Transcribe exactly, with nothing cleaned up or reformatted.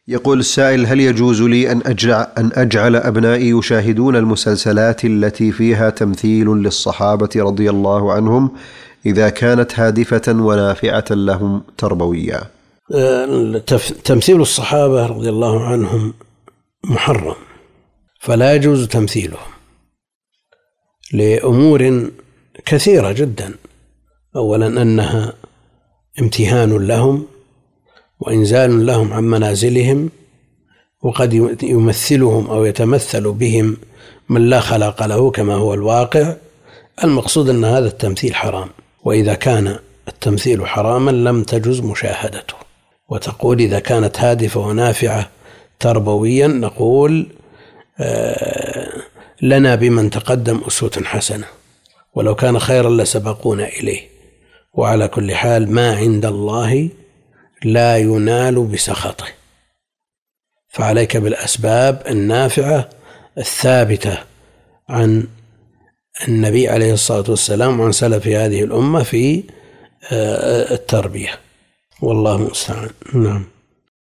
يقول السائل: هل يجوز لي أن أجعل, أن أجعل أبنائي يشاهدون المسلسلات التي فيها تمثيل للصحابة رضي الله عنهم إذا كانت هادفة ونافعة لهم تربويا؟ تمثيل الصحابة رضي الله عنهم محرم، فلا يجوز تمثيلهم لأمور كثيرة جدا. أولا أنها امتهان لهم وإنزال لهم عن منازلهم، وقد يمثلهم أو يتمثل بهم من لا خلق له كما هو الواقع. المقصود أن هذا التمثيل حرام، وإذا كان التمثيل حراما لم تجوز مشاهدته. وتقول إذا كانت هادفة ونافعة تربويا نقول آه لنا بمن تقدم أسوة حسنة، ولو كان خيرا لسبقونا إليه. وعلى كل حال ما عند الله لا ينال بسخطه، فعليك بالأسباب النافعة الثابتة عن النبي عليه الصلاة والسلام وعن سلف هذه الأمة في التربية، والله المستعان. نعم.